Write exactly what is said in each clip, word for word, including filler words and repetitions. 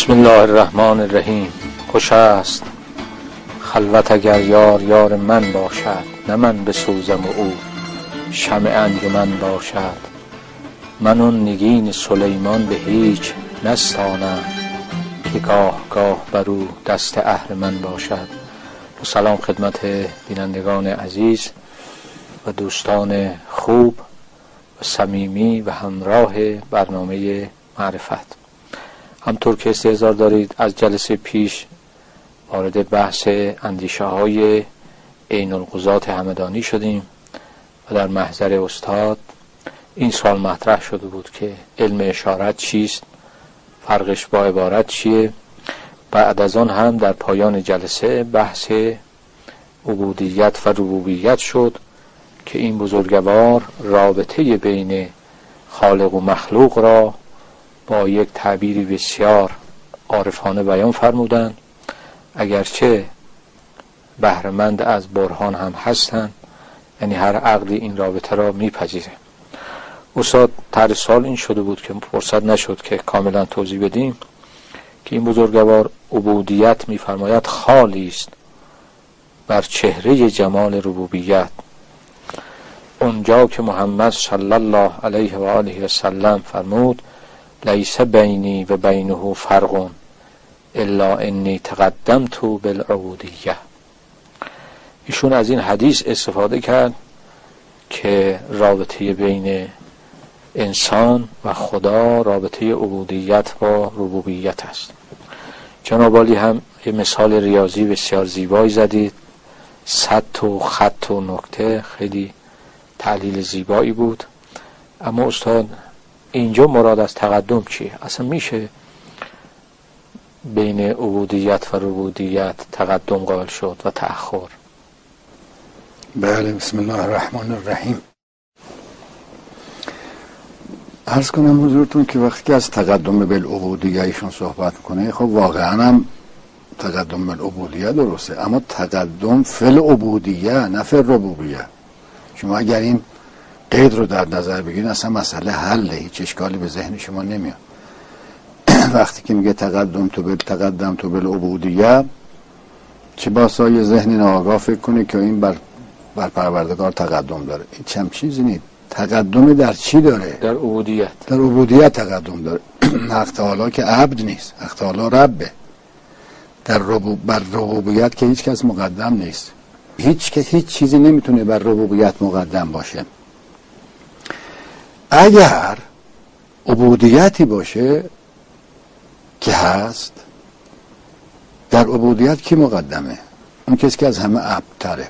بسم الله الرحمن الرحیم. خوش است خلوت اگر یار یار من باشد، نه من بسوزم و او شمع انجمن باشد. من آن نگین سلیمان به هیچ نستانم، که گاه گاه بر او دست اهرمن باشد. و سلام خدمت بینندگان عزیز و دوستان خوب و صمیمی و همراه برنامه معرفت. همطور که استحضار دارید از جلسه پیش وارد بحث اندیشه های عین القضات همدانی شدیم و در محضر استاد این سوال مطرح شده بود که علم اشارت چیست، فرقش با عبارت چیه. بعد از آن هم در پایان جلسه بحث عبودیت و ربوبیت شد که این بزرگوار رابطه بین خالق و مخلوق را با یک تعبیری بسیار عارفانه بیان فرمودند، اگرچه بهره‌مند از برهان هم هستند، یعنی هر عقلی این رابطه را میپذیره. استاد طرح سوال این شده بود که فرصت نشد که کاملا توضیح بدیم که این بزرگوار عبودیت میفرماید خالی است بر چهره جمال ربوبیت. اونجا که محمد صلی الله علیه و آله و سلم فرمود لیس بینی و بینه فرق الا انی تقدمت بالعبودیه، ایشون از این حدیث استفاده کرد که رابطه بین انسان و خدا رابطه عبودیت با ربوبیت است. جناب عالی هم یه مثال ریاضی بسیار زیبایی زدید، سطر و خط و نکته، خیلی تحلیل زیبایی بود. اما استاد اینجا مراد از تقدم چیه؟ اصلا میشه بین عبودیت و ربوبیت تقدم قائل شد و تأخر؟ بله، بسم الله الرحمن الرحیم. عرض کنم حضورتون که وقتی که از تقدم بالعبودیه ایشون صحبت کنه، خب واقعا هم تقدم بالعبودیه درسته، اما تقدم فی العبودیه نه فی الربوبیه. شما اگر این قید رو در نظر بگیرید اصلا مسئله حله، هیچ اشکالی به ذهن شما نمیاد. وقتی که میگه تقدم تو بل تقدم تو بالعبودیه، چه باسا یه ذهن ناآگاه فکر کنه که این بر بر پروردگار تقدم داره. این چم چیزی نیست. تقدم در چی داره؟ در عبودیت. در عبودیت تقدم داره. حق تعالی که عبد نیست، حق تعالی ربه. در ربوب بر ربوبیت که هیچ کس مقدم نیست. هیچ که هیچ چیزی نمیتونه بر ربوبیت مقدم باشه. اگر عبودیتی باشه که هست، در عبودیت کی مقدمه؟ اون کسی که از همه عبد تره.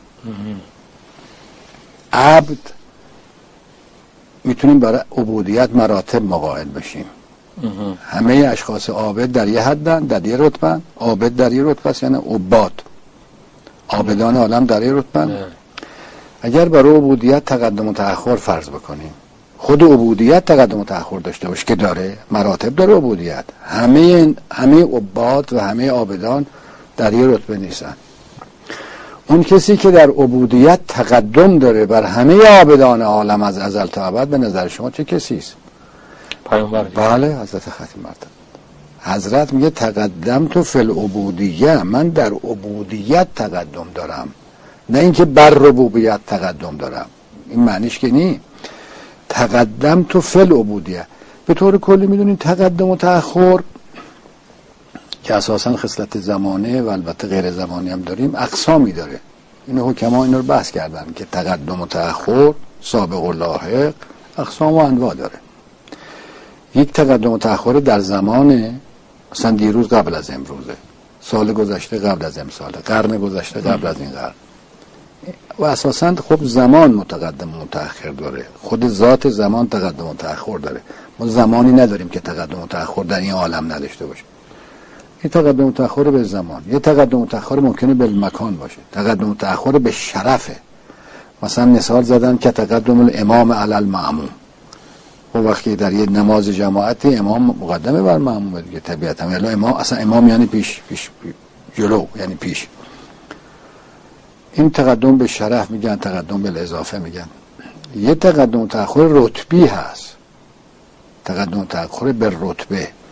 عبد میتونیم برای عبودیت مراتب مقاعد بشیم. همه اشخاص عابد در یه حدن، در یه رتبن. عابد در یه رتبه است، یعنی عباد. عابدان عالم در یه رتبن. اگر برای عبودیت تقدم و تأخر فرض بکنیم، خود عبودیت تقدم و تأخر داشته باشه که داره، مراتب داره عبودیت. همه همه عباد و همه عابدان در یه رتبه نیستن. اون کسی که در عبودیت تقدم داره بر همه عابدان عالم از ازل تا ابد، به نظر شما چه کسی است؟ پیامبر. بله، حضرت ختم مرتبه. حضرت میگه تقدم تو فی العبودیه، من در عبودیت تقدم دارم، نه اینکه بر ربوبیت تقدم دارم. این معنیش که نی. تقدم تو فی العبودیه. به طور کلی میدونید تقدم و تأخر که اساسا خصلت زمانه و البته غیر زمانی هم داریم، اقسامی داره. اینو حکما اینو رو بحث کردن که تقدم و تأخر، سابق و لاحق، اقسام و انواع داره. یک تقدم و تأخر در زمانه، مثلا دیروز قبل از امروزه، سال گذشته قبل از امساله، قرن گذشته قبل از این قرن. و اساسا خب زمان متقدم و متأخر داره، خود ذات زمان تقدم و تأخر داره. ما زمانی نداریم که تقدم و تأخر در این عالم نداشته باشه. این تقدم و تأخر به زمان، یه تقدم و تأخر ممکنه به مکان باشه، تقدم و تأخر به شرفه. مثلا مثال زدن که تقدم الامام علی المأموم. و وقتی در یه نماز جماعتی امام مقدمه بر مأموم دیگه، طبیعتا. ولی امام اصلا امام یعنی پیش پیش, پیش جلو، یعنی پیش. این تقدم به شرف میگن، تقدم به اضافه میگن. یه تقدم و تأخر رتبی هست، تقدم و تأخر به رتبه.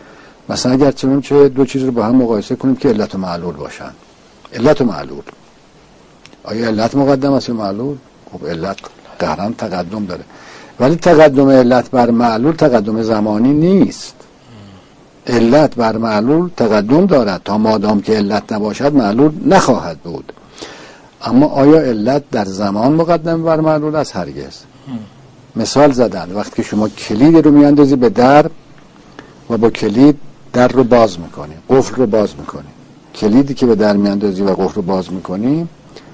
مثلا اگر چه دو چیز رو با هم مقایسه کنیم که علت و معلول باشن، علت و معلول، آیا علت مقدم است یا معلول؟ خب علت قهرن تقدم داره، ولی تقدم علت بر معلول تقدم زمانی نیست. علت بر معلول تقدم دارد تا مادام که علت نباشد معلول نخواهد بود. اما آیا علت در زمان مقدم بر معلول است؟ هرگز. مثال زدن، وقتی که شما کلید رو میاندازی به در و با کلید در رو باز میکنی، قفل رو باز میکنی، کلیدی که به در میاندازی و قفل رو باز میکنی،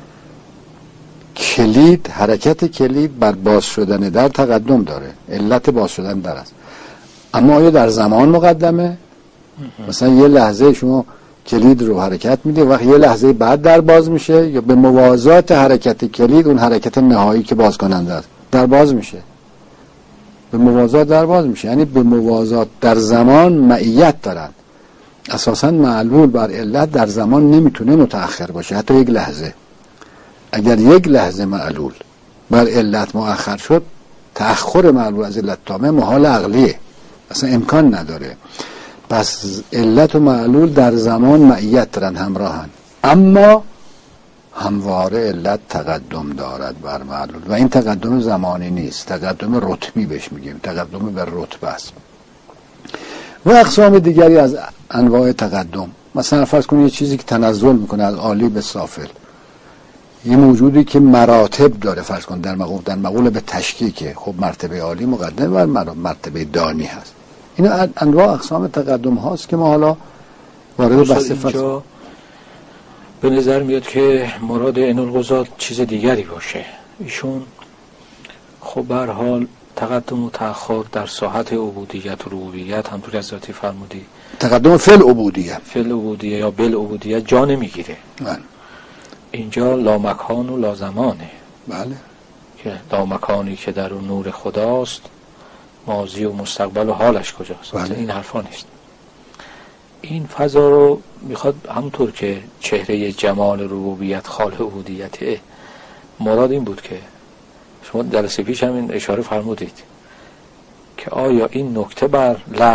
کلید، حرکت کلید بر باز شدن در تقدم داره، علت باز شدن در است. اما آیا در زمان مقدمه؟ مثلا یه لحظه شما کلید رو حرکت میده، وقت یه لحظه بعد در باز میشه، یا به موازات حرکت کلید اون حرکت نهایی که باز کننده است در باز میشه، به موازات در باز میشه، یعنی به موازات در زمان معیت دارن. اساسا معلول بر علت در زمان نمیتونه متأخر باشه، حتی یک لحظه. اگر یک لحظه معلول بر علت مؤخر شد، تأخر معلول از علت تامه محال عقلیه، اصلا امکان نداره. پس علت و معلول در زمان معیت دارن، همراهن، اما همواره علت تقدم دارد بر معلول و این تقدم زمانی نیست، تقدم رتبی بهش میگیم، تقدم به رتبه است. و اقسام دیگری از انواع تقدم، مثلا فرض کنید یه چیزی که تنزل میکنه از عالی به سافل، یه موجودی که مراتب داره، فرض کن در مقول در مقول به تشکیکه، خب مرتبه عالی مقدم بر مرتبه دانی هست. اینا انواع اقسام تقدم هاست که ما حالا وارد بحث فلسفه. به نظر میاد که مراد عنالقضات چیز دیگری باشه. ایشون خب به هر حال تقدم و تأخر در ساحت عبودیت و ربوبیت همونطور از ذاتی فرمودی، تقدم فل عبودیت، فل عبودیت یا بل عبودیت جا نمیگیره. بله. اینجا لامکان و لازمانه. بله. که لامکانی که در اون نور خداست، ماضی و مستقبل و حالش کجاست؟ بله. این حرفا نیست. این فضا رو میخواد همونطور که چهره جمال ربوبیت خال عبودیته، مراد این بود که شما جلسه پیش هم این اشاره فرمودید که آیا این نکته بر لب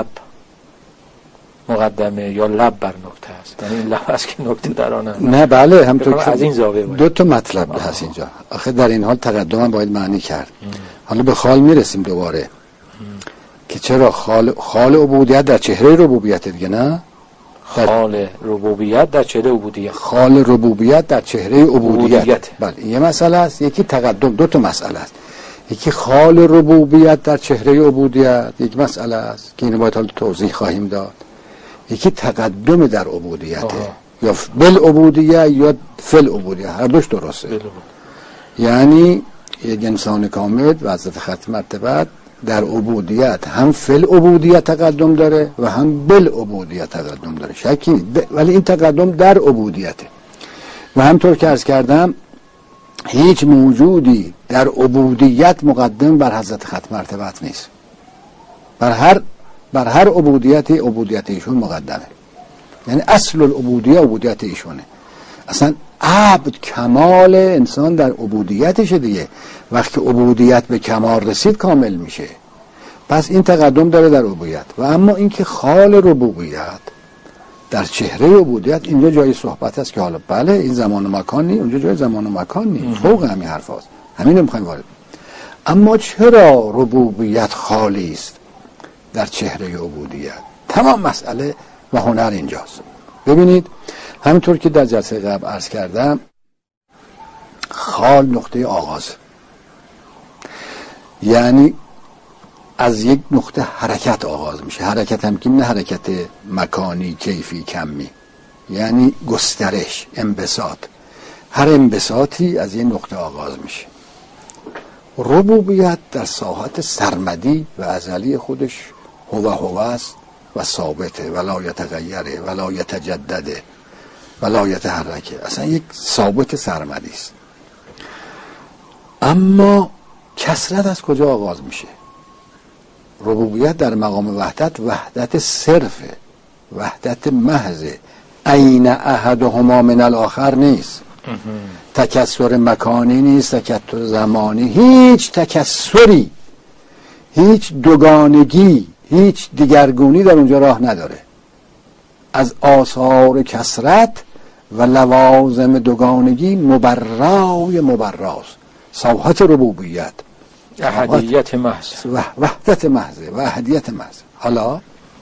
مقدمه یا لب بر نکته است، یعنی این لب است که نکته در آن هم. نه بله، همونطور که از این زاویه دو تا مطلب هست اینجا. آخه در این حال تقدم هم باید معنی کرد. ام. حالا به خال میرسیم دوباره. ام. که چرا خال خال عبودیت در چهره ربوبیت دیگه، نه؟ خال ربوبیت در چهره عبودیت. خال ربوبیت در چهره عبودیت. عبودیت. بله، یه مسئله است. یکی تقدم، دو تا مسئله است. یکی خال ربوبیت در چهره عبودیت، یک مسئله است که اینو باید حالا توضیح خواهیم داد. یکی تقدم در عبودیت، یا بل عبودیت یا فل عبودیت، هر دوش درسته. بل. یعنی یک انسان کامل و حضرت ختم مرتبت در عبودیت هم فل عبودیت تقدم داره و هم بل عبودیت تقدم داره، شکی نیست، ولی این تقدم در عبودیته. و همطور که عرض کردم هیچ موجودی در عبودیت مقدم بر حضرت ختم مرتبت نیست. بر هر بر هر عبودیت عبودیت ایشون مقدمه، یعنی اصل العبودیه عبودیت ایشونه. اصلا عبد کمال انسان در عبودیتشه دیگه، وقتی عبودیت به کمال رسید کامل میشه. پس این تقدم داره در عبودیت. و اما اینکه خال ربوبیت در چهره عبودیت، اینجا جای صحبت است که حالا بله این زمان و مکان نی، اونجا جای زمان و مکان نی، فوق همین حرف هست، همین رو میخوایم وارد. اما چرا ربوبیت خالی است در چهره عبودیت؟ تمام مسئله و هنر اینجاست. ببینید همینطور که در جلسه قبل عرض کردم، خال نقطه آغاز، یعنی از یک نقطه حرکت آغاز میشه. حرکت هم که نه حرکت مکانی کیفی کمی، یعنی گسترش، انبساط. هر انبساطی از یک نقطه آغاز میشه. ربوبیت در ساحت سرمدی و ازلی خودش هو هو است و ثابته، ولا یتغیره ولا یتجدده ولا یتحرکه، اصلا یک ثابت سرمدی است. اما کثرت از کجا آغاز میشه؟ ربوبیت در مقام وحدت، وحدت صرفه، وحدت محضه، عین احدهما من الاخر نیست، تکثر مکانی نیست، تکثر زمانی، هیچ تکثری، هیچ دوگانگی، هیچ دیگرگونی در اونجا راه نداره. از آثار کثرت و لوازم دوگانگی مبرای مبراست. ساحت ربوبیت احدیت محض، وحدت محض و احدیت محض. حالا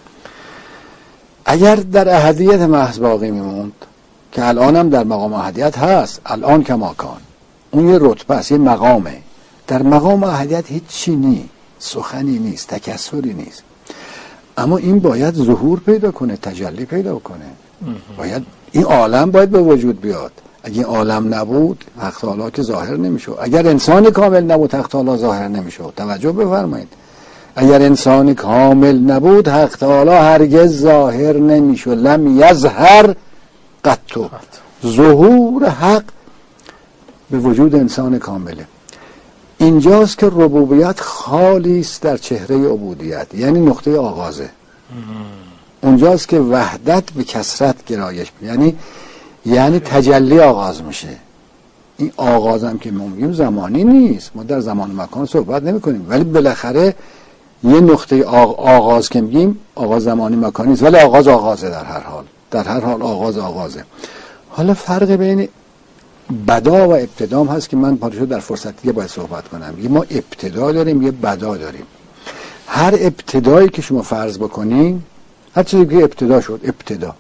اگر در احدیت محض باقی میموند که الان هم در مقام احدیت هست، الان کماکان اون یه رتبه است، یه مقامه. در مقام احدیت هیچ چی نیست، سخنی نیست، تکسری نیست، اما این باید ظهور پیدا کنه، تجلی پیدا کنه. باید این عالم باید به وجود بیاد. اگه این عالم نبود حق تعالی که ظاهر نمیشه. اگر انسان کامل نبود حق تعالی ظاهر نمیشه. توجه بفرمایید، اگر انسان کامل نبود حق تعالی هرگز ظاهر نمیشه. لم یظهر قط. ظهور حق به وجود انسان کامله. اینجاست که ربوبیت خالی است در چهره عبودیت، یعنی نقطه آغازه. اونجاست که وحدت به کثرت گرایش، یعنی یعنی تجلی آغاز میشه. این آغازم که ما میگیم زمانی نیست، ما در زمان و مکان صحبت نمی کنیم، ولی بالاخره یه نقطه آغاز که میگیم آغاز زمانی مکانی است، ولی آغاز آغازه. در هر حال در هر حال آغاز آغازه. حالا فرق بین بدا و ابتدام هست که من پارشو در فرصت دیگه باید صحبت کنم. یه ما ابتدا داریم، یه بدا داریم. هر ابتدایی که شما فرض بکنین، هر چیزی که ابتدا شد، ابتدا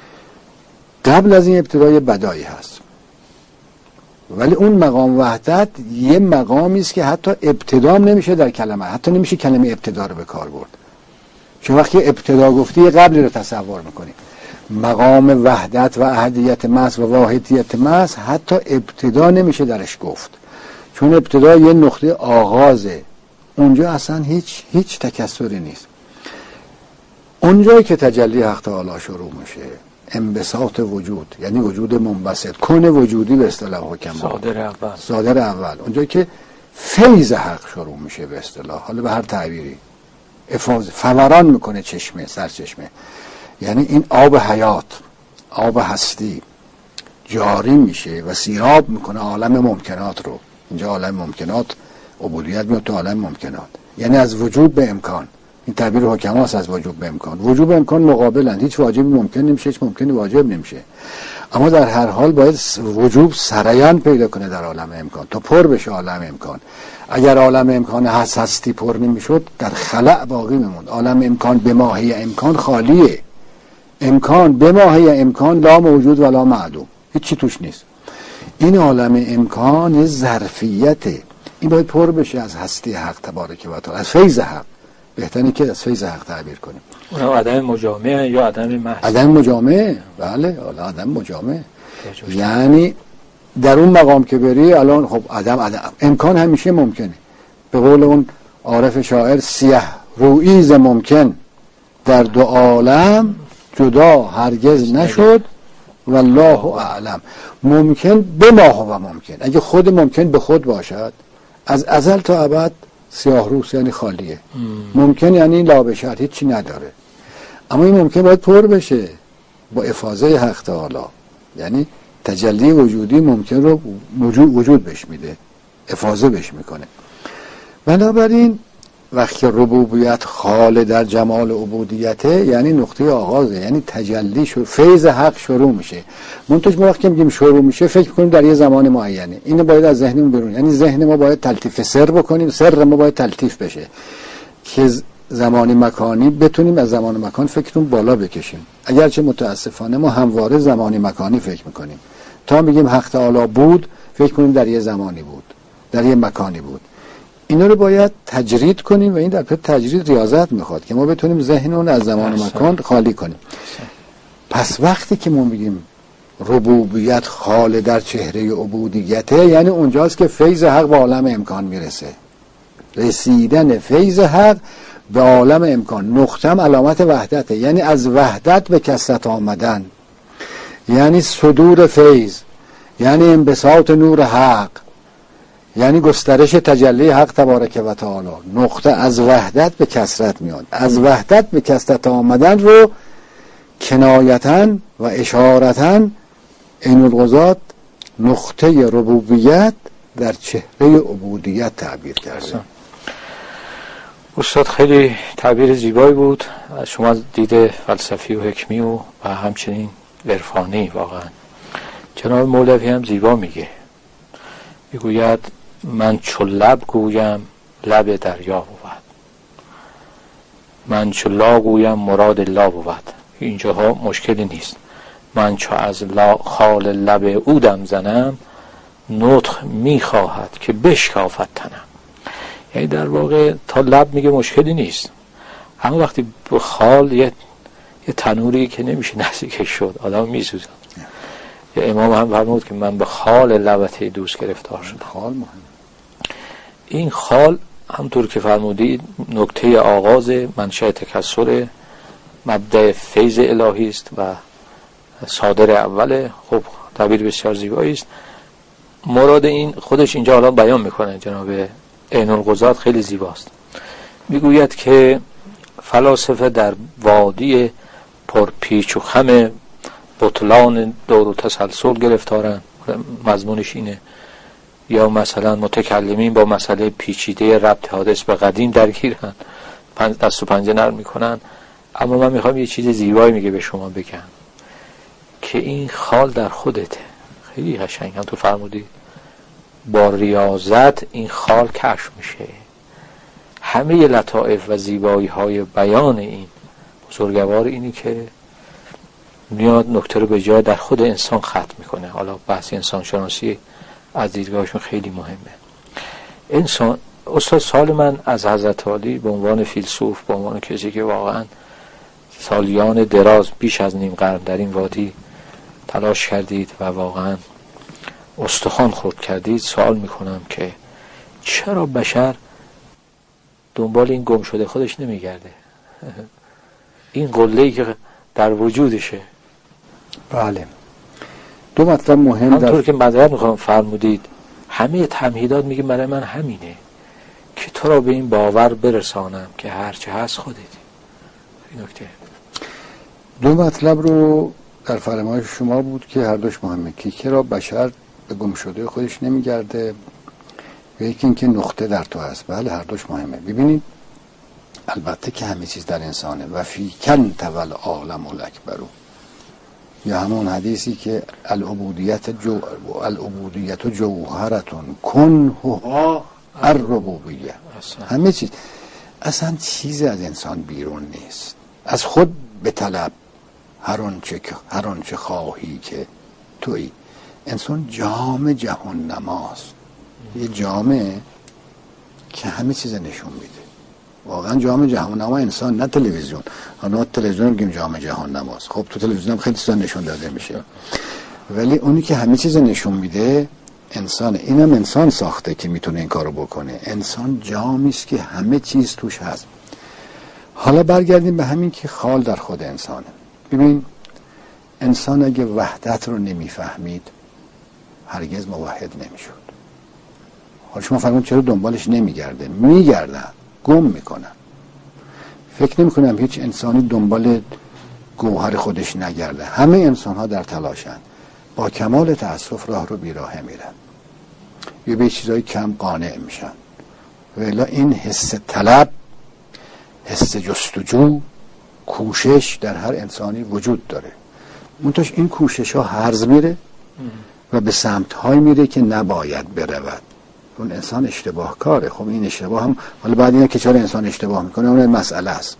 قبل از این ابتدا یه بدایی هست، ولی اون مقام وحدت یه مقامی است که حتی ابتدام نمیشه در کلمه، حتی نمیشه کلمه ابتدا رو به کار برد. چون وقتی ابتدا گفتی یه قبلی رو تصور میکنی. مقام وحدت و احدیت محض و واحدیت محض حتی ابتدا نمیشه درش گفت، چون ابتدا یه نقطه آغازه. اونجا اصلا هیچ هیچ تکثری نیست. اونجایی که تجلی حق تعالی شروع میشه، انبساط وجود، یعنی وجود منبسط، کن وجودی به اصطلاح حکما، صادر اول صادر اول اونجایی که فیض حق شروع میشه به اصطلاح، حالا به هر تعبیری، افاضه فوران میکنه چشمه، سرچشمه، یعنی این آب حیات، آب هستی جاری میشه و سیراب میکنه عالم ممکنات رو. اینجا عالم ممکنات، عبودیت میاد تو عالم ممکنات، یعنی از وجود به امکان. این تعبیر حکماست، از وجود به امکان. وجود به امکان مقابلند، هیچ واجبی ممکن نمیشه، هیچ ممکنی واجب نمیشه، اما در هر حال باید وجود سریان پیدا کنه در عالم امکان تا پر بشه عالم امکان. اگر عالم امکان هست هستی پر نمیشد، در خلأ باقی میموند. عالم امکان به ماهی امکان خالیه. امکان به ماهی امکان لا موجود ولا معدوم، هیچ چی توش نیست. این عالم امکان ظرفیته، این باید پر بشه از هستی حق تبارک و تعالی، از فیض حق. بهتره که از فیض حق تعبیر کنیم. اونم عدم مجامعه یا عدم محض؟ عدم مجامعه، بله، عدم مجامعه. یعنی در اون مقام که بری الان، خب عدم عدم امکان همیشه ممکنه. به قول اون عارف شاعر، سیه رویز ممکن در دو عالم جدا هرگز نشد والله اعلم. ممکن به ما هو ممکن، اگه خود ممکن به خود باشد، از ازل تا ابد سیاه روز یعنی خالیه. ام. ممکن یعنی لا بشر، هیچی نداره. اما این ممکن باید پر بشه با افاضه حق تعالی، یعنی تجلی وجودی ممکن رو وجود, وجود بهش میده، افاضه بهش میکنه. بنابراین وقتی ربوبیت خال در جمال عبودیته، یعنی نقطه آغازه، یعنی تجلی شروع، فیض حق شروع میشه. منتج ما وقتی میگیم شروع میشه فکر کنیم در یه زمان معینه، اینو باید از ذهنمون برون، یعنی ذهن ما باید تلطیف سر بکنیم، سر ما باید تلطیف بشه که زمانی مکانی بتونیم از زمان مکان فکرمون بالا بکشیم. اگرچه متاسفانه ما همواره زمانی مکانی فکر میکنیم. تا میگیم حق تعالی بود فکر کنیم در یه زمانی بود، در یه مکانی بود. اینا رو باید تجرید کنیم و این در پی تجرید ریاضت میخواد که ما بتونیم ذهنمون از زمان و مکان خالی کنیم. پس وقتی که ما میگیم ربوبیت خال در چهره عبودیته، یعنی اونجاست که فیض حق به عالم امکان میرسه. رسیدن فیض حق به عالم امکان. نقطم علامت وحدته، یعنی از وحدت به کثرت آمدن، یعنی صدور فیض، یعنی انبساط نور حق، یعنی گسترش تجلی حق تبارک و تعالی. نقطه از وحدت به کثرت میاد. از وحدت به کثرت آمدن رو کنایتاً و اشارتاً این الغزات نقطه ربوبیت در چهره عبودیت تعبیر کرده. استاد خیلی تعبیر زیبایی بود از شما، دید فلسفی و حکمی و و همچنین عرفانی. واقعا جناب مولوی هم زیبا میگه، میگوید من چو لب گویم لب دریا بود، من چو لا گویم مراد لا بود. اینجاها مشکلی نیست. من چو از لا خال لب او دم زنم، نطق میخواهد که بشکافد تنم. یعنی در واقع تا لب میگه مشکلی نیست، اما وقتی به خال یه, یه تنوری که نمیشه نزدیکش شد آدم میسوزد. یا امام هم فرمود که من به خال لبت دوست گرفتار شدم. خال مهم. این خال همطور که فرمودید نکته آغاز منشأ تکثر مبدأ فیض الهی است و صادر اوله. خب تعبیر بسیار زیبایی است. مراد این خودش اینجا حالا بیان میکنه جناب عین القضات، خیلی زیباست. میگوید که فلاسفه در وادی پرپیچ و خم بطلان دور و تسلسل گرفتارن، مضمونش اینه. یا مثلا متکلمین با مسئله پیچیده ربط حادث به قدیم درگیرن، دست و پنجه نرم میکنن. اما من میخوام یه چیز زیبایی میگه به شما بگم که این خال در خودته. خیلی قشنگ هم تو فرمودی با ریاضت این خال کشف میشه. همه لطائف و زیبایی های بیان این بزرگوار اینی که میاد نکته رو به جای در خود انسان ختم میکنه. حالا بحث انسان شناسی از دیدگاهشون خیلی مهمه. انسان استاد سال من از حضرت علی به عنوان فیلسوف، به عنوان کسی که واقعا سالیان دراز بیش از نیم قرن در این وادی تلاش کردید و واقعا استخوان خورد کردید، سوال میکنم که چرا بشر دنبال این گم شده خودش نمیگرده؟ این قله‌ای که در وجودشه. بله، دو مطلب مهم همطور در... که مدرد میخوام فرمودید همه تمهیدات میگه برای من همینه که تو را به این باور برسانم که هرچه هست خودتی. این نکته دو مطلب رو در فرمایش شما بود که هر دوش مهمه، که چرا بشر به گم شده خودش نمیگرده و یکی این که نقطه در تو هست. بله هر دوش مهمه. ببینید البته که همه چیز در انسانه و فی کن تول عالم الاکبرو، یا همون حدیثی که العبودیت جو العبودیت جوهرتون کنه الربوبیه. همه چیز، اصلا چیزی از انسان بیرون نیست. از خود به طلب هر آنچه هر آنچه خواهی که تویی. انسان جام جهان نماست، یه جامه که همه چیز نشون میده. واقعا جام جهان نما انسان، نه تلویزیون. حالا تلویزیون میگیم جام جهان نماست، خب تو تلویزیون هم خیلی چیزا نشون داده میشه، ولی اونی که همه چیز نشون میده انسان. اینم انسان ساخته که میتونه این کارو بکنه. انسان جامی است که همه چیز توش هست. حالا برگردیم به همین که خال در خود انسانه. ببین انسان اگه وحدت رو نمیفهمید هرگز موحد نمیشد. حالا شما فرمودید چرا دنبالش نمیگرده؟ میگردن، گم میکنن. فکر نمی کنم هیچ انسانی دنبال گوهر خودش نگرده. همه انسان ها در تلاشن، با کمال تأسف راه رو بیراهه میرن یا به چیزای کم قانع میشن. ولی این حس طلب، حس جستجو، کوشش در هر انسانی وجود داره. منتها این کوشش ها هرز میره و به سمت های میره که نباید برود. اون انسان اشتباه کاره. خب این اشتباه هم حالا بعد اینه که چرا انسان اشتباه میکنه اون مسئله است.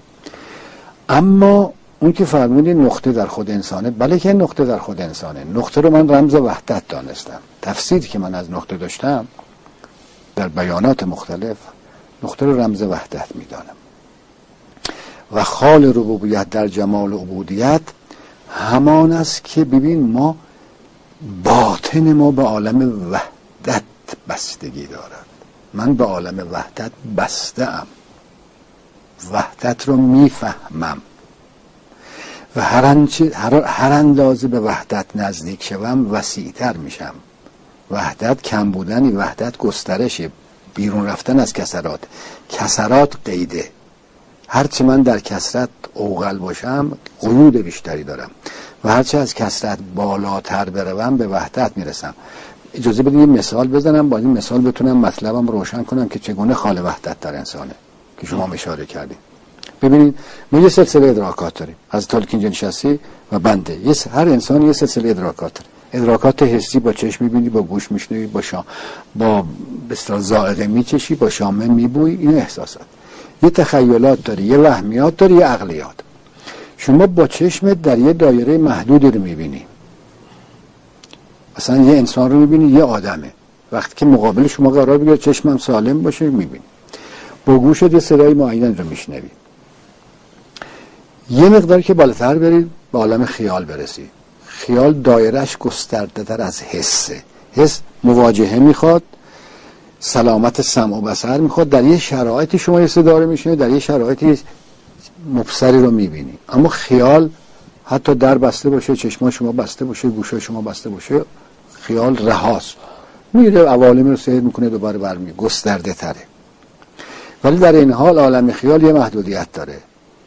اما اون که فرمودی نقطه در خود انسانه، بله که نقطه در خود انسانه. نقطه رو من رمز وحدت دانستم. تفسیری که من از نقطه داشتم در بیانات مختلف، نقطه رو رمز وحدت میدانم. و خال ربوبیت در جمال عبودیت همان است که ببین ما باطن ما به عالم وحدت بستگی دارد. من به عالم وحدت بسته ام، وحدت رو میفهمم و هر, انچه هر, هر اندازه به وحدت نزدیک شوم وسیع‌تر میشم. وحدت کم بودنی، وحدت گسترشه، بیرون رفتن از کسرات. کسرات قیده. هرچه من در کسرت اوغل باشم قیود بیشتری دارم و هرچه از کسرت بالاتر بروم به وحدت میرسم. اجازه بدید یه مثال بزنم، با این مثال بتونم مطلبم روشن کنم که چگونه خال وحدت در انسانه. که شما اشاره کردید. ببینید ما یه سلسله ادراکات داریم، از تا که اینجا نشستی و بنده، یه هر انسان یه سلسله ادراکات داره. ادراکات حسی با چشم میبینی، با گوش میشنوی، با شام با به اصطلاح ذائقه میچشی، با شامه میبویی، این احساسات. یه تخیلات داری، یه وهمیات داری، یه عقلیات. شما با چشمت در یه دایره محدودی رو میبینی. مثلا یه انسان رو میبینی، یه آدمه، وقتی که مقابل شما قرار بگیره چشمم سالم باشه میبینی. با گوشت یه صدای معین رو میشنوی. یه مقدار که بالاتر برید به عالم خیال برسی. خیال دایرهش گسترده تر از حسه. حس مواجهه میخواد، سلامت سمع و بصر میخواد. در یه شرایطی شما یه صدا رو میشنوید، در یه شرایطی مبصری رو میبینی. اما خیال حتی در بسته باشه، چشما شما بسته باشه، گوشا شما بسته باشه، خیال رهاست، میره عوالم رو سیر میکنه، دوباره برمیگه، گسترده تره. ولی در این حال عالم خیال یه محدودیت داره.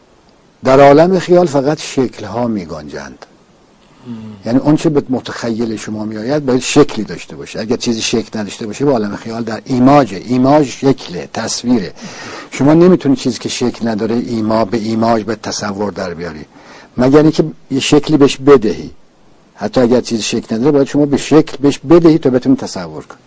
در عالم خیال فقط شکل‌ها میگنجند. یعنی اون چه به متخیل شما میآید باید شکلی داشته باشه. اگر چیزی شکل نداشته باشه به عالم خیال در ایماجه. ایماج شکله، تصویره. شما نمیتونی چیزی که شکل نداره ایما به ایماج به تصور در بیاری، مگر اینکه یه شکلی بهش بدهی. حتی اگر چیزی شکل نداره باید شما به شکل بهش بدهی تا بتونی تصور کنی.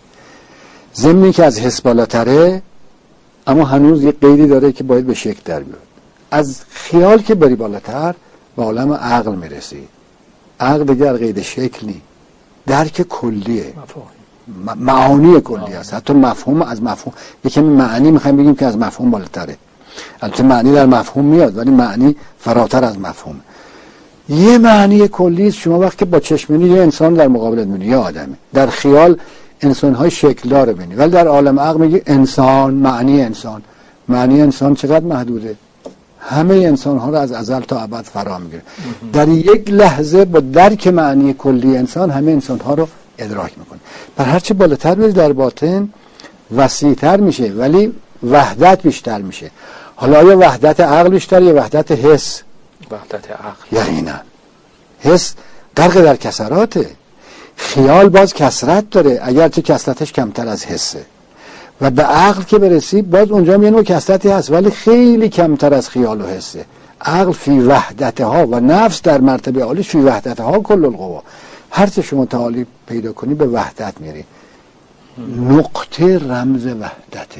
ضمن که از حس بالاتره، اما هنوز یه قیدی داره که باید به شکل در بیاد. از خیال که بری بالاتر به عالم عقل میرسی. عقل دیگر قید شکل نی، درک کلیه، معانی کلی است. حتی مفهوم از مفهوم، یکی معنی میخوایم بگیم که از مفهوم بالاتره. البته معنی در مفهوم میاد ولی معنی فراتر از مفهوم. یه معنی کلی است. شما وقتی با چشمینی یه انسان در مقابلت میبینی، یه آدمه. در خیال انسان‌های شکل‌دار رو ببینی، ولی در عالم عقل میگه انسان، معنی انسان. معنی انسان چقدر محدوده. همه انسان‌ها رو از ازل تا ابد فرا میگیره. در یک لحظه با درک معنی کلی انسان همه انسان‌ها رو ادراک میکنه. بر هر چه بالاتر بری در باطن وسیع‌تر میشه، ولی وحدت بیشتر میشه. حالا آیا وحدت عقل بیشتر یا وحدت حس؟ وحدت عقل. یقینا. حس غرق در کسراته. خیال باز کسرت داره، اگرچه کسرتش کمتر از حسه. و به عقل که برسی باز اونجا هم یه نوع کسرتی هست، ولی خیلی کمتر از خیال و حسه. عقل فی وحدتها و نفس در مرتبه عالی فی وحدتها کل القوا. هر چه شما تعالی پیدا کنی به وحدت میری. نقطه رمز وحدته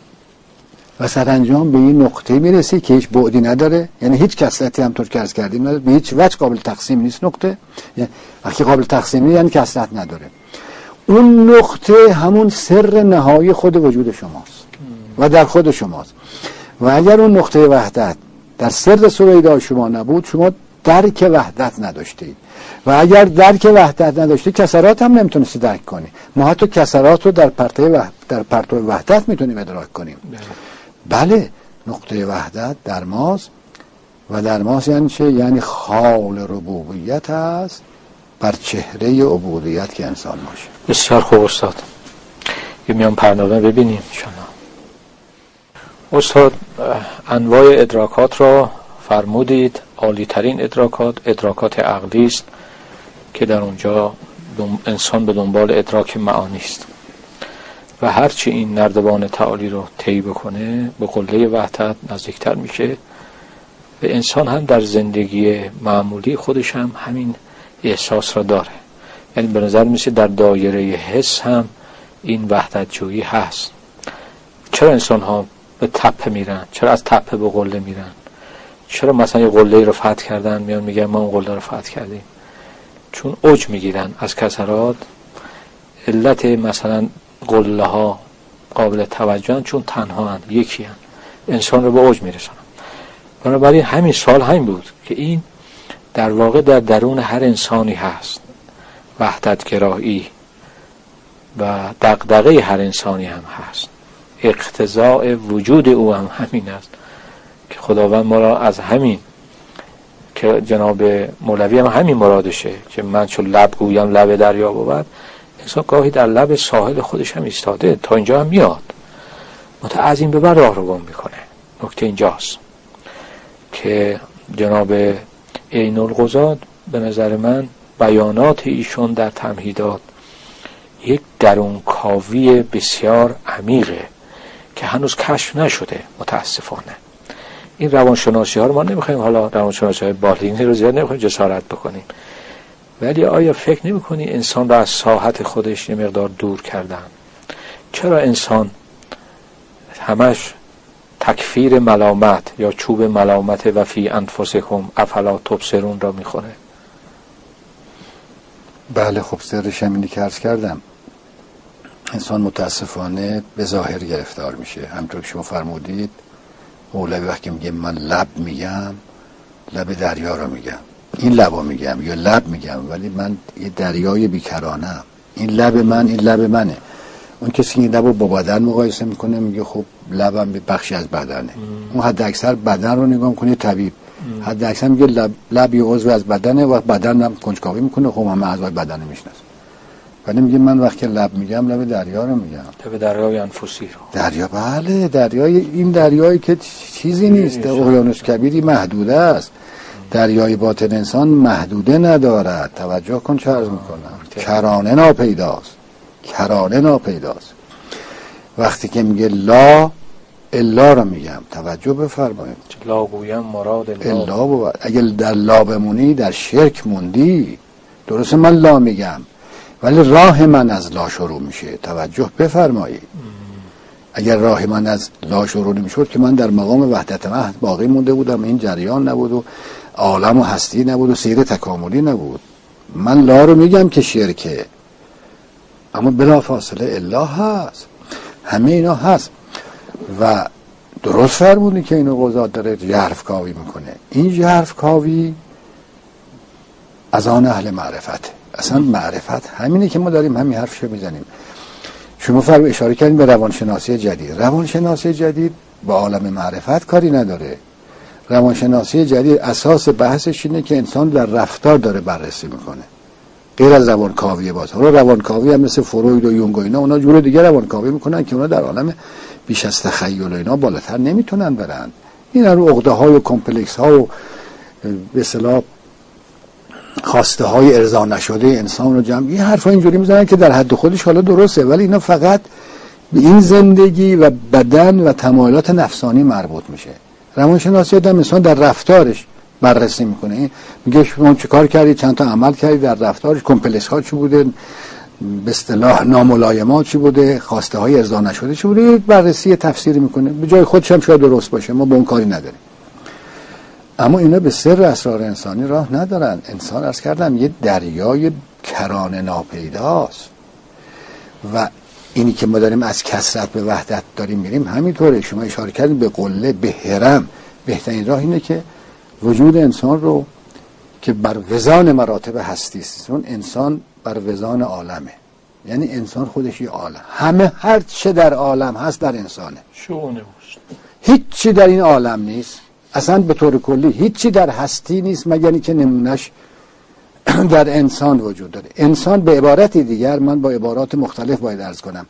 و سرانجام به این نقطه میرسی که هیچ بعدی نداره. یعنی هیچ کسرتی هم طور که عرض کردیم نداره، به هیچ وجه قابل تقسیم نیست نقطه. یعنی وقتی قابل تقسیم نیست یعنی کسرت نداره. اون نقطه همون سر نهایی خود وجود شماست و در خود شماست. و اگر اون نقطه وحدت در سر سویدای شما نبود، شما درک وحدت نداشتید. و اگر درک وحدت نداشتی کسرات هم نمیتونستی درک کنی. ما حتی کسرات رو در پرتو وحدت در پرتو وحدت میتونیم ادراک کنیم. بله، نقطه وحدت در ماست. و در ماست یعنی چه؟ یعنی خال ربوبیت است بر چهره عبودیت که انسان باشه. بسیار خوب استاد. یه میان پرنامه ببینیم شما. استاد انواع ادراکات را فرمودید. عالی ترین ادراکات ادراکات عقلی است که در اونجا انسان به دنبال ادراک معانی است و هرچی این نردبان تعالی رو طی بکنه به قله وحدت نزدیکتر میشه. و انسان هم در زندگی معمولی خودش هم همین احساس را داره. یعنی به نظر میشه در دایره حس هم این وحدت جویی هست. چرا انسان ها به تپه میرن؟ چرا از تپه به قله میرن؟ چرا مثلا یه قله رو فتح کردن میان میگن ما اون قله رو فتح کردیم؟ چون اوج میگیرن از کسرات. علت مثلا قله ها قابل توجهن چون تنها هن، یکی هن، انسان رو به اوج میرسن. بنابراین همین سال همین بود که این در واقع در درون هر انسانی هست. وحدت گرایی و دغدغه هر انسانی هم هست. اقتضاء وجود او هم همین است که خداوند ما را از همین که جناب مولوی هم همین مرادشه که من چون لب گویم لب دریا بود، انسان گاهی در لب ساحل خودش هم ایستاده تا اینجا هم میاد، متعظیم به بر راه رو گم میکنه. نکته اینجاست که جناب عین القضات به نظر من بیانات ایشون در تمهیدات یک درونکاوی بسیار عمیقه که هنوز کشف نشده متاسفانه. این روانشناسی ها رو ما نمیخوایم، حالا روانشناسی های بالینی رو زیاد نمیخوایم جسارت بکنیم، ولی آیا فکر نمی‌کنی انسان را از ساحت خودش یه مقدار دور کردن؟ چرا انسان همش تکفیر ملامت یا چوب ملامت و فی انفسکم افلا تبصرون را میخوره؟ بله خب سرش هم اینی که عرض کردم، انسان متاسفانه به ظاهر گرفتار میشه. همطور که شما فرمودید مولوی وقتی میگه من لب میگم، لب دریا رو میگم، این لبا میگم یا لب میگم، ولی من یه دریای بیکرانم، این لب من این لب منه. اون کسی که این لب رو با بدن مقایسه میکنه میگه خب لبم بخشی از بدنه. ام. اون حد اکثر بدن رو نگاه میکنه طبیب، حد اکثر میگه لب لب یه عضو از بدنه و بدن هم کنجکاوی میکنه، خب همه اعضای بدن میشناسه. ولی میگه من وقتی لب میگم لب دریا رو میگم، لب دریای انفسی رو. دریا بله، دریای این دریایی که چیزی نیست، اقیانوس کبیری محدوده است. دریای باطن انسان محدوده ندارد. توجه کن چه عرض میکنم، کرانه ناپیداست، کرانه ناپیداست. وقتی که میگه لا الا رو میگم، توجه بفرمایید، لا گویم مراد الا, الا بود. اگه در لا بمونی در شرک موندی. درسته من لا میگم ولی راه من از لا شروع میشه، توجه بفرمایید. اگر راه من از لا شروع نمیشد که من در مقام وحدت وحد باقی مونده بودم، این جریان نبود و عالم و هستی نبود و سیر تکاملی نبود. من لا رو میگم که شرکه، اما بلا فاصله الا هست، همه اینا هست. و درست فرمودی که اینو قضات داره ژرف کاوی میکنه. این ژرف کاوی از آن اهل معرفت. اصلا معرفت همینه که ما داریم همین حرفشو میزنیم. شما فرق اشاره کردین به روانشناسی جدید. روانشناسی جدید با عالم معرفت کاری نداره. روانشناسی جدید اساس بحثش اینه که انسان در رفتار داره بررسی میکنه، غیر از روانکاوی. باز حالا روانکاوی هم مثل فروید و یونگ و اینا، اونا جور دیگه روانکاوی میکنن که اونا در عالم بیش از تخیل و اینا بالاتر نمیتونن برن. اینا رو عقده های و کمپلکس ها و به اصطلاح خواسته های ارضا نشده انسان رو جمع، این حرفا اینجوری میزنن که در حد خودش حالا درسته، ولی اینا فقط به این زندگی و بدن و تمایلات نفسانی مربوط میشه. روانشناسی آدم انسان در رفتارش بررسی میکنه، میگه شما چه کار کردی، چند تا عمل کردی در رفتارش، کمپلکس ها چی بوده، به اصطلاح ناملایمات چی بوده، خواسته های ارضا نشده چی بوده، بررسی تفسیری میکنه. به جای خودش هم شاید درست باشه، ما با اون کاری نداریم. اما اینا به سر اسرار انسانی راه ندارن. انسان عرض کردم یه دریای کرانه ناپیداست و اینی که ما داریم از کثرت به وحدت داریم میریم همینطوره. شما اشاره کردین به قله، به هرم. بهترین راه اینه که وجود انسان رو که بر وزان مراتب هستی است، چون انسان بر وزان عالمه، یعنی انسان خودش یه عالم، همه هر چه در عالم هست در انسانه. شونه هیچ چی در این عالم نیست اصلا به طور کلی، هیچی در هستی نیست مگر اینکه نمونش در انسان وجود داره. انسان به عبارتی دیگر، من با عبارات مختلف باید عرض کنم،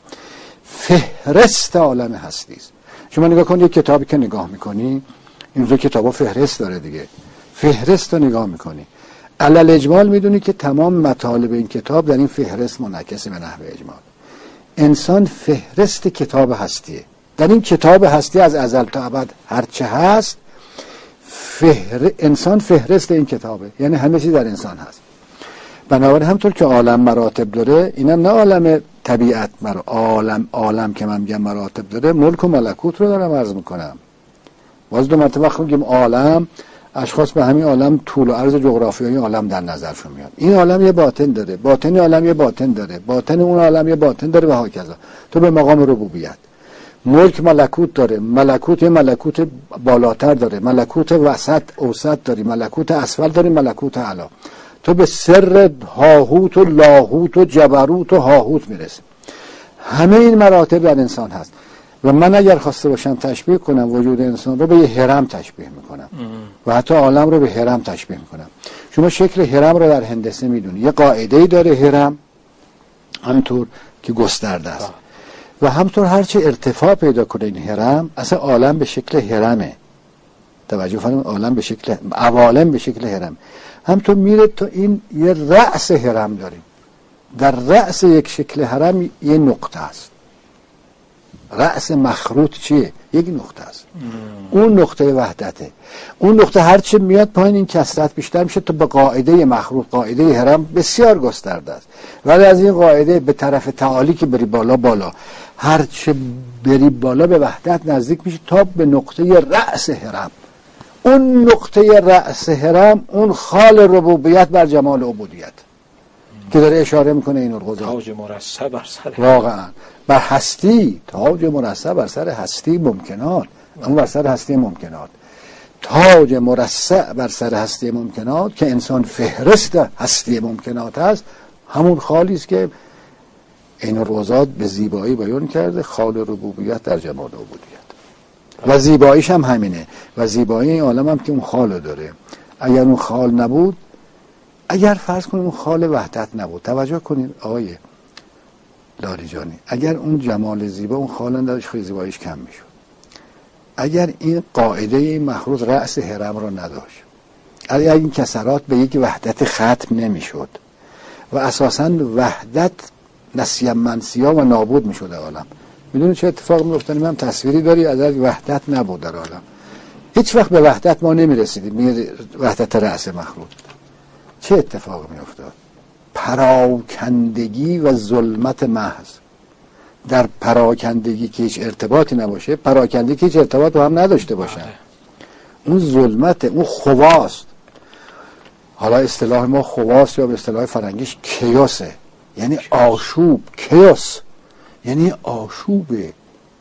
فهرست عالم هستی است. شما نگاه کنید یک کتابی که نگاه میکنی، این رو کتابا فهرست داره دیگه، فهرست رو نگاه میکنی، علل اجمال میدونی که تمام مطالب این کتاب در این فهرست منعکسه به نحو اجمال. انسان فهرست کتاب هستیه. در این کتاب هستی از ازل تا ابد هر چه هست، فهر... انسان فهرست این کتابه، یعنی همه چیز در انسان هست. بنابراین همطور که عالم مراتب داره، اینم نه عالم طبیعت، مر عالم عالم که من میگم مراتب داره، ملک و ملکوت رو دارم عرض میکنم. باز دو مرتبه وقتی میگیم عالم، اشخاص به همین عالم طول و عرض جغرافیایی عالم در نظرشون میاد. این عالم یه باطن داره، باطن عالم یه باطن داره، باطن اون عالم یه باطن داره و هاکذا. تو به مقام ربوبیت ملک ملکوت داره، ملکوت یه ملکوت بالاتر داره، ملکوت وسط اوسط داری، ملکوت اسفل داری، ملکوت اعلی. تو به سر هاهوت و لاهوت و جبروت و هاهوت میرسی. همه این مراتب در انسان هست و من اگر خواسته باشم تشبیه کنم وجود انسان رو به یه هرم تشبیه میکنم و حتی عالم رو به هرم تشبیه میکنم. شما شکل هرم رو در هندسه میدونی، یه قاعده‌ای داره هرم، همطور که گسترده است و همطور هرچه ارتفاع پیدا کنه این هرم، اصلا عالم به شکل هرمه. توجه فرمایید، عالم به شکل، عوالم به شکل هرم. همطور میره تا این یه رأس هرم داریم. در رأس یک شکل هرم یه نقطه است. رأس مخروط چیه؟ یک نقطه است. اون نقطه وحدته. اون نقطه هرچی میاد پایین این کثرت بیشتر میشه تا به قاعده مخروط، قاعده هرم بسیار گسترده است. ولی از این قاعده به طرف تعالی که بری بالا بالا، هرچی بری بالا به وحدت نزدیک میشه تا به نقطه رأس هرم. اون نقطه رأس هرم اون خال ربوبیت بر جمال عبودیت که داره اشاره میکنه این الغزال. تاج مرصع بر سر، واقعا بر هستی، تاج مرصع بر سر هستی ممکنات، اما بر سر هستی ممکنات، تاج مرصع بر سر هستی ممکنات که انسان فهرست هستی ممکنات است، همون خالی است که این الغزال به زیبایی بیان کرده، خال ربوبیت در جمال عبودیت. و زیباییش هم همینه، و زیبایی این عالم هم که اون خالو داره. اگر اون خال نبود، اگر فرض کنیم اون خال وحدت نبود، توجه کنید آقای لاریجانی، اگر اون جمال زیبا اون خال نداشت خیلی زیباییش کم میشد. اگر این قاعده این مخروط رأس هرم رو نداشت، اگر این کسرات به یک وحدت ختم نمیشد و اساساً وحدت نسیم منسیا و نابود میشد عالم. میدونی چه اتفاق میافتاد؟ من تصویری داری از وحدت نبود در عالم، هیچ وقت به وحدت ما نمیرسیدیم، میگه وحدت رأس مخلوق. چه اتفاق میافتاد؟ پراکندگی و ظلمت محض. در پراکندگی که هیچ ارتباطی نباشه، پراکندگی که هیچ ارتباط با هم نداشته باشن، اون ظلمت، اون خواست. حالا اصطلاح ما خواست یا به اصطلاح فرنگیش کیاسه، یعنی آشوب. کیاس یعنی آشوبه،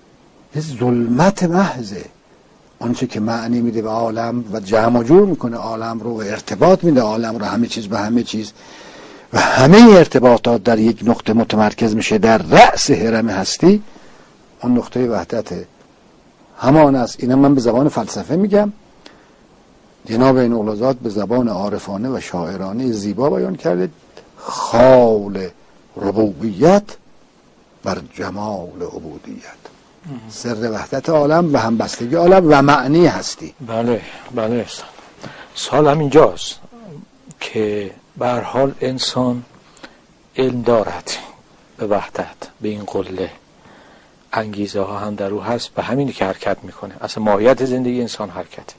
ظلمت محضه. آنچه که معنی میده به عالم و جمع جور میکنه عالم رو و ارتباط میده عالم رو، همه چیز به همه چیز، و همه ارتباطات در یک نقطه متمرکز میشه در رأس هرم هستی. اون نقطه وحدته، همان است. اینا من به زبان فلسفه میگم، جناب این الغزال به زبان عارفانه و شاعرانه زیبا بیان کرده. خال ربوبیت بر جمال عبودیت، سر وحدت عالم و همبستگی عالم و معنی هستی. بله بله. سال هم اینجاست که به هر حال انسان علم دارد به وحدت، به این قله انگیزه ها هم در او هست، به همینی که حرکت میکنه. اصلا ماهیت زندگی انسان حرکته.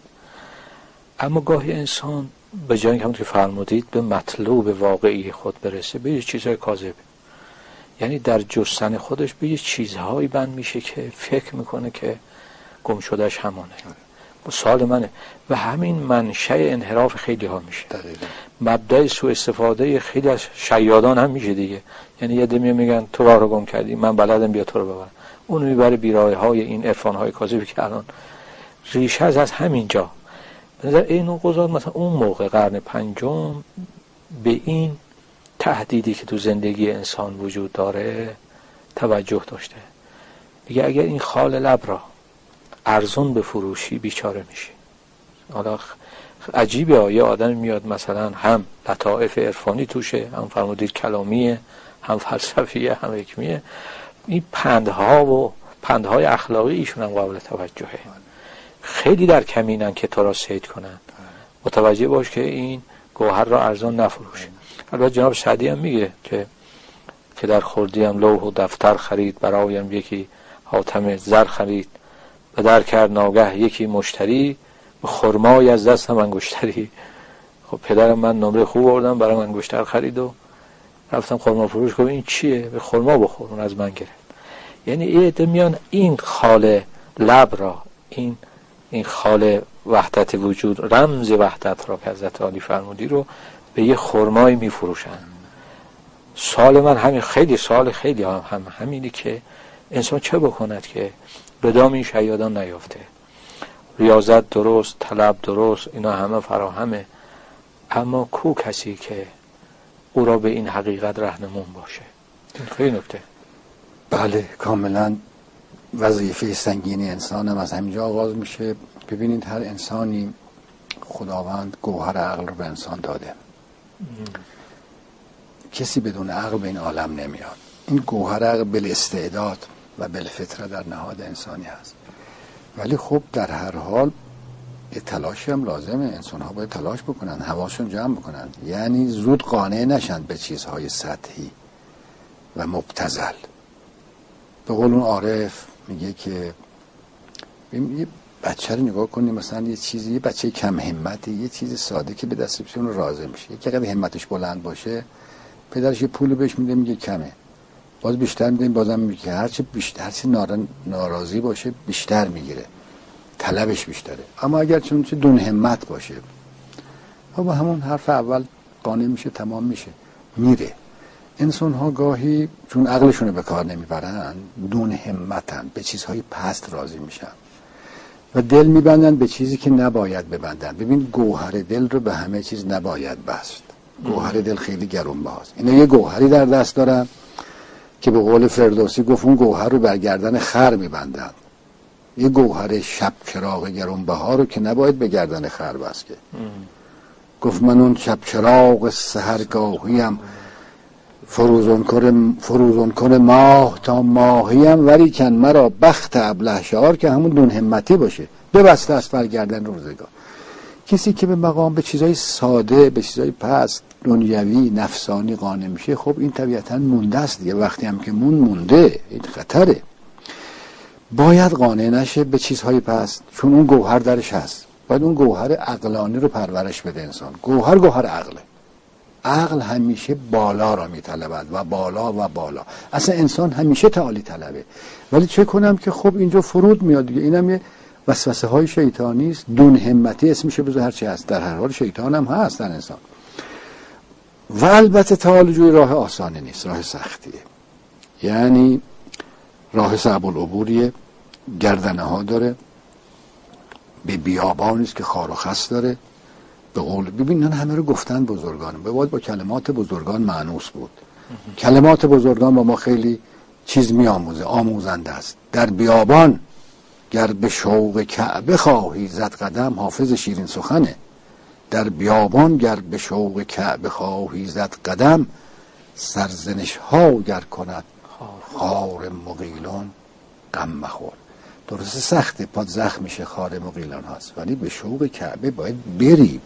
اما گاهی انسان به جای اینکه همونطور که فرمودید به مطلوب واقعی خود برسه، به یه چیزهای کاذب، یعنی در جستن خودش به یه چیزهایی بند میشه که فکر میکنه که گم شدهش همانه. سوال منه و همین منشأ انحراف خیلی ها میشه، مبدأ سوء استفاده خیلی از شیادان هم میشه دیگه. یعنی یه دمی میگن تو راه رو گم کردی، من بلدم، بیا تو رو ببر. اون میبره بیراه های این عرفان های کاذبی که الان ریشه از از همینجا. به نظر این الغزال مثلا اون موقع قرن پنجم به این تهدیدی که تو زندگی انسان وجود داره توجه داشته. میگه اگر این خال لب را ارزون بفروشی بیچاره میشی. حالا عجیبه، یه آدم میاد مثلا هم لطائف عرفانی توشه، هم فرمودید کلامیه، هم فلسفیه، هم حکمیه، این پندها و پندهای اخلاقی ایشون هم قابل توجهه. خیلی در کمینن که تو را صید کنن. متوجه باش که این گوهر را ارزان نفروش. البته جناب سعدی هم میگه که که در خردی هم لوح و دفتر خرید، برایم یکی حاتم زر خرید، به در کرد ناگه یکی مشتری، به خرمای از دست هم انگشتری. خب پدرم من نمره خوب آوردم، برام انگشتر خرید و رفتم خرما فروش. گفت این چیه؟ به خرما بخور. اون از من گرفت. یعنی ایده میان این خال لب را، این این خال وحدت وجود، رمز وحدت را که حضرت علی فرمودی رو به یه خرمایی میفروشن. سوال من همین، خیلی سوال خیلی هم, هم همینی که انسان چه بکند که به دام این شیادان نیافته. ریاضت درست، طلب درست، اینا همه فراهمه، اما کو کسی که او را به این حقیقت راهنمون باشه؟ این خیلی نکته. بله کاملا. وظیفه سنگینی انسان هم از همینجا آغاز میشه. ببینید هر انسانی خداوند گوهر عقل رو به انسان داده. ام. کسی بدون عقل به این عالم نمیاد. این گوهر عقل بالاستعداد و بالفطره در نهاد انسانی هست، ولی خب در هر حال یه تلاشی هم لازمه. انسان ها باید تلاش بکنن، حواسشون جمع بکنن، یعنی زود قانع نشن به چیزهای سطحی و مبتذل. به قول اون عارف میگه که یه بچه رو نگاه کنیم، مثلا یه چیزی، یه بچه کم همتی، یه چیز ساده که به دست بشه اون راضی میشه. یکی اگه همتش بلند باشه پدرش یه پول بهش میده میگه کمه، باز بیشتر میده، بازم میگه هرچی بیشتر، هرچی ناراضی باشه بیشتر میگیره، طلبش بیشتره. اما اگر چون چه دون همت باشه خب همون حرف اول قانع میشه، تمام میشه، میره. انسان ها گاهی چون عقلشون به کار نمیبرن دون همتن، به چیزهای پست راضی میشن و دل میبندن به چیزی که نباید ببندن. ببین گوهر دل رو به همه چیز نباید بست. گوهر دل خیلی گرانبهاست. اینا یه گوهری در دست دارن که به قول فردوسی گفت اون گوهر رو بر گردن خر میبندن. یه گوهر شب چراغ گرانبها رو که نباید به گردن خر بست که. گفت من اون شب چراغ سحرگاهیم، فروزون کن فروزون کن ماه تا ماهیم، ولی کن مرا بخت ابله شعار، که همون دون همتی باشه، ببسته است بر گردن روزگار. کسی که به مقام به چیزای ساده، به چیزای پست، دنیوی، نفسانی قانع میشه، خب این طبیعتاً مونده است دیگه. وقتی هم که مون مونده، این خطره. باید قانع نشه به چیزهای پست، چون اون گوهر درش هست. باید اون گوهر عقلانی رو پرورش بده انسان. گوهر گوهر عقله. عقل همیشه بالا را میطلبد و بالا و بالا. اصلا انسان همیشه تعالی طلبه. ولی چه کنم که خب اینجا فرود میاد دیگه. اینم یه وسوسه های شیطانی است. دون همتی اسمشه، بذار هر چی هست. در هر حال شیطان هم هست در انسان. و البته تعالی جوی راه آسانی نیست، راه سختیه. یعنی راه صعب العبوریه، گردنه ها داره، به بیابانی است که خار و خس داره. به قول ببین این همه رو گفتن بزرگان، به باید با کلمات بزرگان مانوس بود. کلمات بزرگان با ما خیلی چیز می آموزه، آموزنده است. در بیابان گر به شوق کعبه خواهی زد قدم، حافظ شیرین سخنه. در بیابان گر به شوق کعبه خواهی زد قدم، سرزنش ها گر کند خار مغیلان غم مخور. درسته سخته، پاد زخم میشه، خار مغیلان هست، ولی به شوق کعبه باید بری.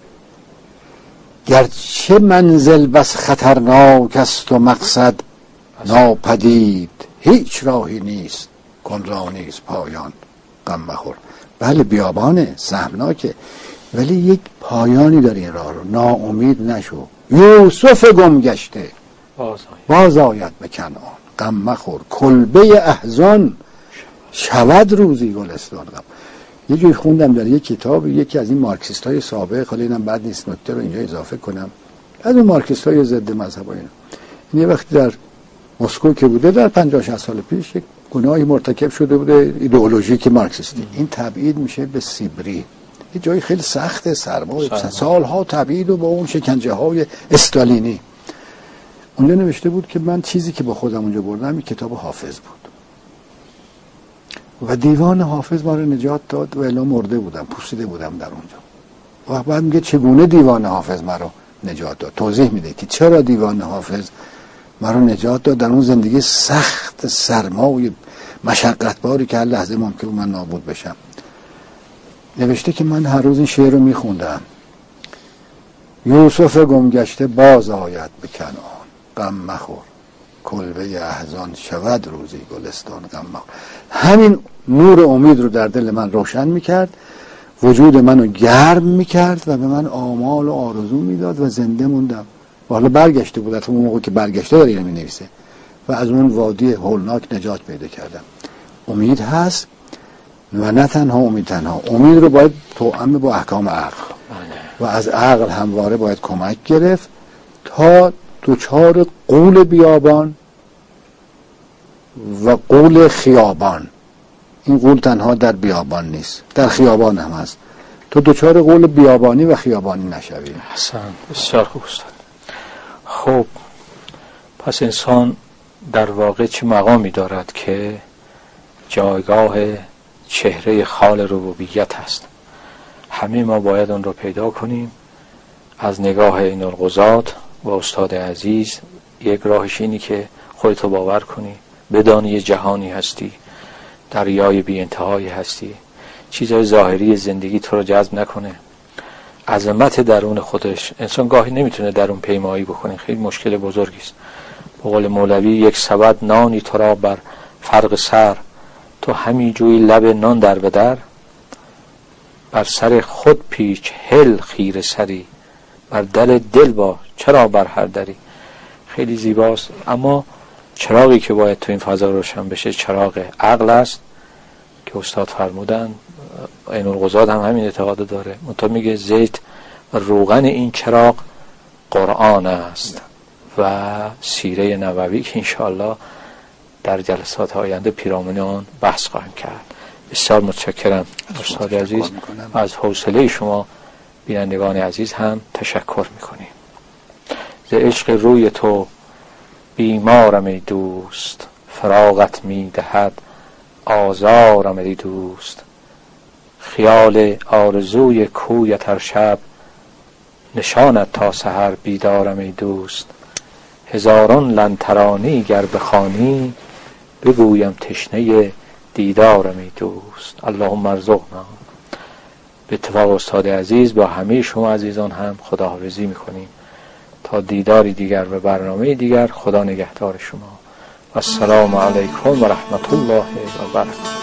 گرچه منزل بس خطرناک است و مقصد ناپدید، هیچ راهی نیست کن را نیست پایان غم مخور. بله بیابانه، سهمناکه، ولی یک پایانی داره این راه رو. ناامید نشو. یوسف گم گشته باز آید به کنعان غم مخور. کلبه احزان شود روزی گلستان غم. یه جوی خوندم در یک کتاب، یکی از این مارکسیست های سابق، خالی اینم بعد نیست نکته رو اینجا اضافه کنم، از اون مارکسیست های ضد مذهب ها، اینا این یه وقتی در مسکو که بوده در پنجاه شصت سال پیش یک گناهی مرتکب شده بوده ایدئولوژیک مارکسیستی. این تبعید میشه به سیبری، یه جایی خیلی سخته، سرمایه سالها تبعید و با اون شکنجه های استالینی. اونجا نوشته بود که من چیزی که با خودم اونجا بردم این کتاب حافظ بود و دیوان حافظ ما رو نجات داد و الا مرده بودم، پوسیده بودم در اونجا. و بعد میگه چگونه دیوان حافظ ما رو نجات داد، توضیح میده که چرا دیوان حافظ ما رو نجات داد در اون زندگی سخت سرمای مشقتباری که هر لحظه ممکن من نابود بشم. نوشته که من هر روز این شعر رو میخوندم: یوسف گمگشته باز آید به کنعان غم مخور، کلبه احزان شود روزی گلستان غم مخور. همین نور امید رو در دل من روشن میکرد، وجود منو گرم میکرد و به من آمال و آرزو میداد و زنده موندم. و حالا برگشته بود، تا اون موقع که برگشته داره اینو مینویسه، و از اون وادی هولناک نجات پیدا کردم. امید هست و نه تنها امید، تنها امید رو باید توأم با احکام عقل و از عقل همواره باید کمک گرفت تا دوچار قول بیابان و قول خیابان. این قول تنها در بیابان نیست، در خیابان هم هست. تو دوچار قول بیابانی و خیابانی نشوی. حسن، بسیار خوب است. خب پس انسان در واقع چه مقامی دارد که جایگاه چهره خال ربوبیت هست؟ همه ما باید اون رو پیدا کنیم. از نگاه این القضات و استاد عزیز، یک راهش اینی که خودتو باور کنی، بدانی یه جهانی هستی، دریای بی انتهایی هستی، چیزهای ظاهری زندگی تو رو جذب نکنه. عظمت درون خودش، انسان گاهی نمیتونه درون پیمایی بکنه، خیلی مشکل بزرگی است. به قول مولوی: یک سبد نانی تو را بر فرق سر، تو همی جوی لب نان در به در، بر سر خود پیچ هل خیره سری، بر دل دل با چرا بر هر دری. خیلی زیباست، اما چراغی که باید تو این فضا روشن بشه چراغ عقل است که استاد فرمودن. عین القضات هم همین اعتقاد داره، منتها میگه زیت و روغن این چراغ قرآن است و سیره نبوی که انشاءالله در جلسات آینده پیرامون آن بحث خواهیم کرد. بسیار متشکرم استاد عزیز، از حوصله شما بینندگان عزیز هم تشکر میکنیم. ز عشق روی تو بیمارم ای دوست، فراغت میدهد آزارم ای دوست. خیال آرزوی کویت هر شب، نشانت تا سحر بیدارم ای دوست. هزاران لن ترانی گر بخوانی، بگویم تشنه دیدارم ای دوست. اللهم ارزقنا. به اتفاق استاد عزیز با همه شما عزیزان هم خداحافظی میکنیم تا دیداری دیگر و برنامه دیگر. خدا نگهدار شما و السلام علیکم و رحمت الله و برکاته.